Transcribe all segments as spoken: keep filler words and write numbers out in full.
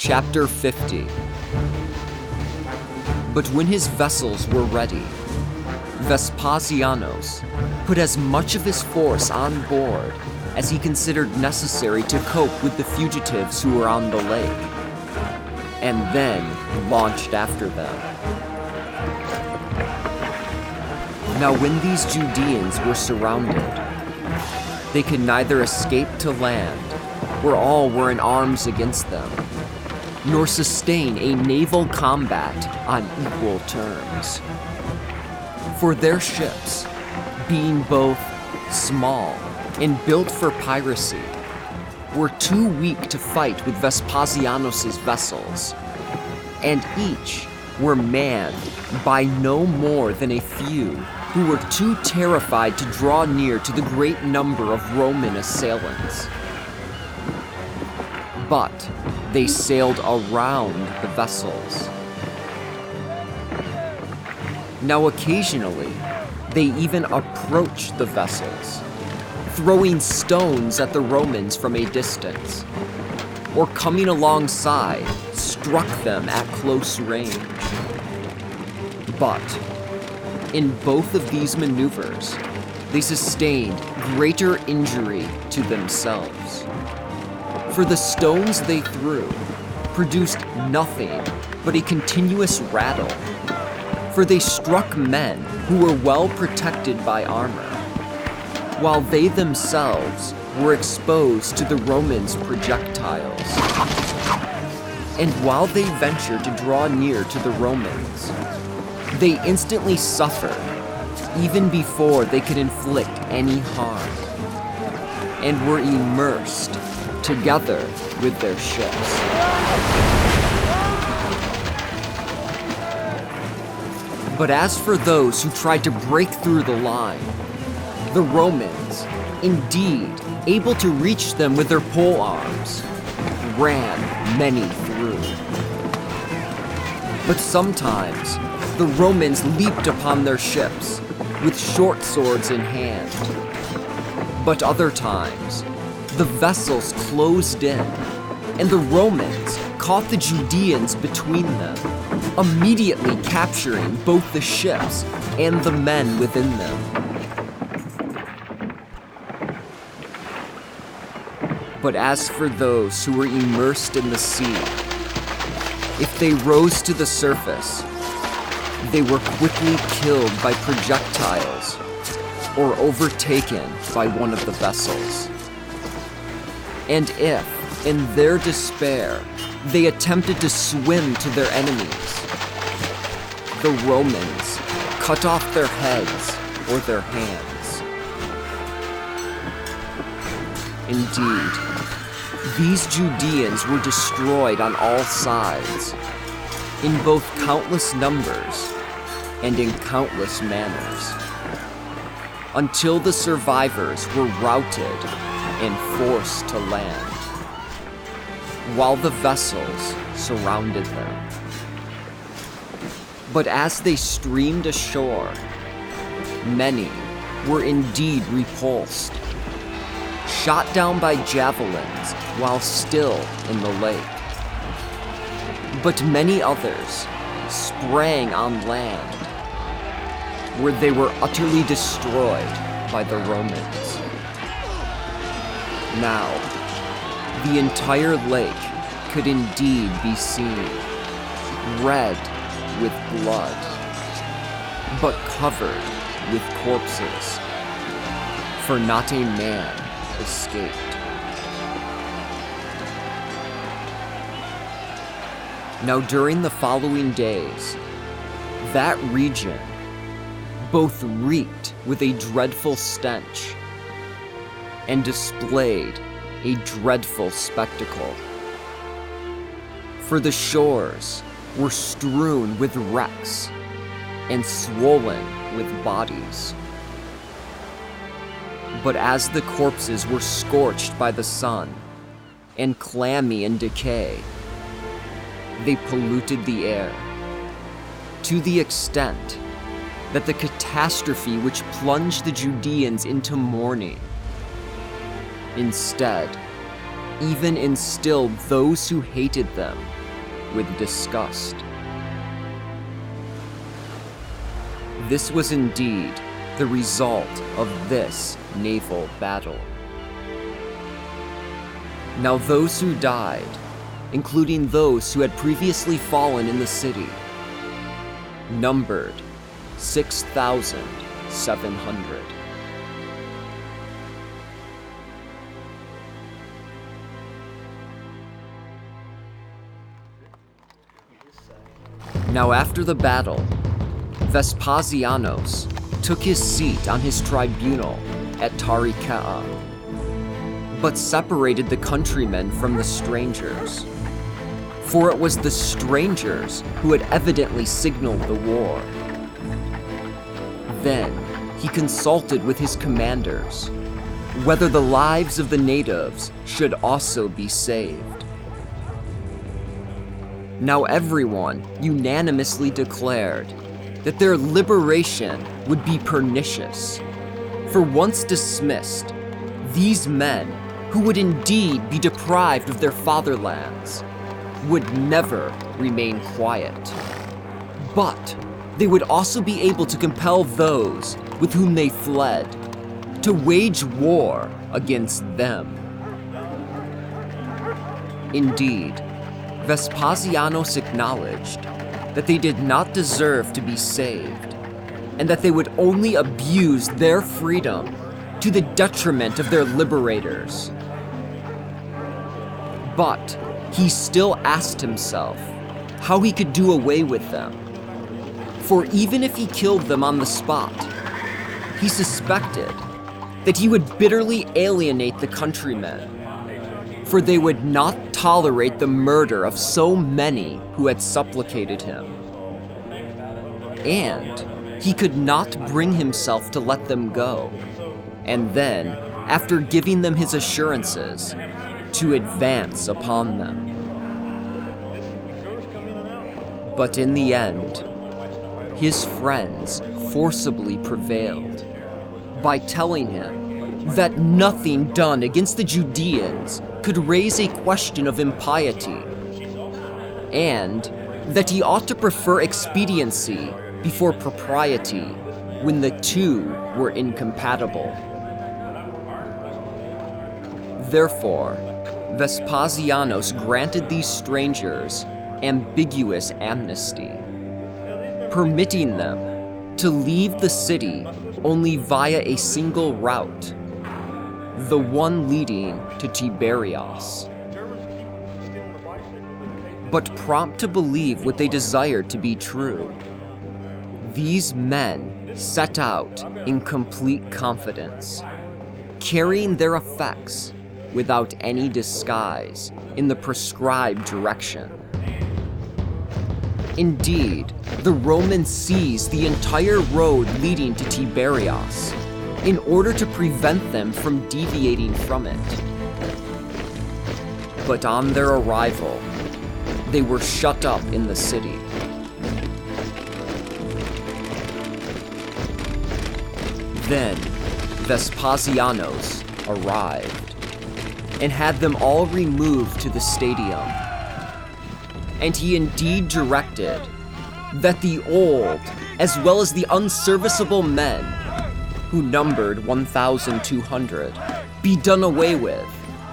Chapter fifty. But when his vessels were ready, Vespasianos put as much of his force on board as he considered necessary to cope with the fugitives who were on the lake, and then launched after them. Now when these Judeans were surrounded, they could neither escape to land, where all were in arms against them, nor sustain a naval combat on equal terms. For their ships, being both small and built for piracy, were too weak to fight with Vespasianos' vessels, and each were manned by no more than a few who were too terrified to draw near to the great number of Roman assailants. But they sailed around the vessels. Now occasionally, they even approached the vessels, throwing stones at the Romans from a distance, or coming alongside, struck them at close range. But in both of these maneuvers, they sustained greater injury to themselves. For the stones they threw produced nothing but a continuous rattle, for they struck men who were well protected by armor, while they themselves were exposed to the Romans' projectiles. And while they ventured to draw near to the Romans, they instantly suffered, even before they could inflict any harm, and were immersed together with their ships. But as for those who tried to break through the line, the Romans, indeed able to reach them with their pole arms, ran many through. But sometimes the Romans leaped upon their ships with short swords in hand. But other times, the vessels closed in, and the Romans caught the Judeans between them, immediately capturing both the ships and the men within them. But as for those who were immersed in the sea, if they rose to the surface, they were quickly killed by projectiles or overtaken by one of the vessels. And if, in their despair, they attempted to swim to their enemies, the Romans cut off their heads or their hands. Indeed, these Judeans were destroyed on all sides, in both countless numbers and in countless manners, until the survivors were routed and forced to land, while the vessels surrounded them. But as they streamed ashore, many were indeed repulsed, shot down by javelins while still in the lake. But many others sprang on land, where they were utterly destroyed by the Romans. Now, the entire lake could indeed be seen, red with blood, but covered with corpses, for not a man escaped. Now during the following days, that region both reeked with a dreadful stench and displayed a dreadful spectacle. For the shores were strewn with wrecks and swollen with bodies. But as the corpses were scorched by the sun and clammy in decay, they polluted the air to the extent that the catastrophe which plunged the Judeans into mourning instead even instilled those who hated them with disgust. This was indeed the result of this naval battle. Now those who died, including those who had previously fallen in the city, numbered six thousand seven hundred. Now after the battle, Vespasianos took his seat on his tribunal at Taricheae, but separated the countrymen from the strangers. For it was the strangers who had evidently signaled the war. Then he consulted with his commanders whether the lives of the natives should also be saved. Now everyone unanimously declared that their liberation would be pernicious, for once dismissed, these men, who would indeed be deprived of their fatherlands, would never remain quiet. But they would also be able to compel those with whom they fled to wage war against them. Indeed, Vespasianos acknowledged that they did not deserve to be saved, and that they would only abuse their freedom to the detriment of their liberators. But he still asked himself how he could do away with them. For even if he killed them on the spot, he suspected that he would bitterly alienate the countrymen, for they would not tolerate the murder of so many who had supplicated him. And he could not bring himself to let them go, and then, after giving them his assurances, to advance upon them. But in the end, his friends forcibly prevailed by telling him that nothing done against the Judeans could raise a question of impiety, and that he ought to prefer expediency before propriety when the two were incompatible. Therefore, Vespasianos granted these strangers ambiguous amnesty, permitting them to leave the city only via a single route, the one leading to Tiberias. But prompt to believe what they desired to be true, these men set out in complete confidence, carrying their effects without any disguise in the prescribed direction. Indeed, the Romans seized the entire road leading to Tiberias in order to prevent them from deviating from it. But on their arrival, they were shut up in the city. Then Vespasianos arrived and had them all removed to the stadium. And he indeed directed that the old, as well as the unserviceable men, who numbered one thousand two hundred, be done away with.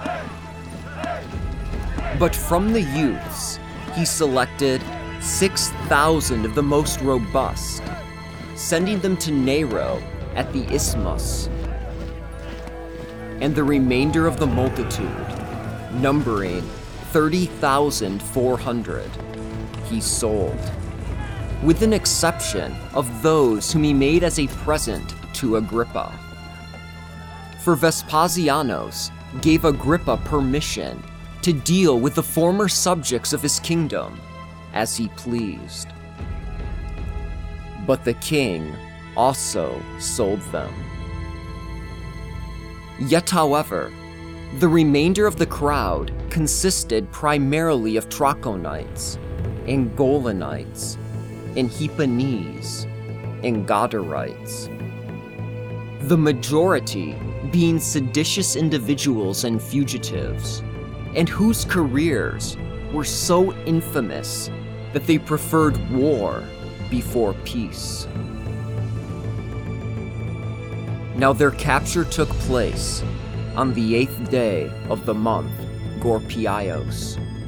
But from the youths, he selected six thousand of the most robust, sending them to Nero at the Isthmus, and the remainder of the multitude, numbering thirty thousand four hundred, he sold, with an exception of those whom he made as a present to Agrippa. For Vespasianos gave Agrippa permission to deal with the former subjects of his kingdom as he pleased. But the king also sold them. Yet, however, the remainder of the crowd consisted primarily of Trachonites, and Golanites, and Hipponese, and Gadarites. The majority being seditious individuals and fugitives, and whose careers were so infamous that they preferred war before peace. Now their capture took place on the eighth day of the month, Gorpiaios,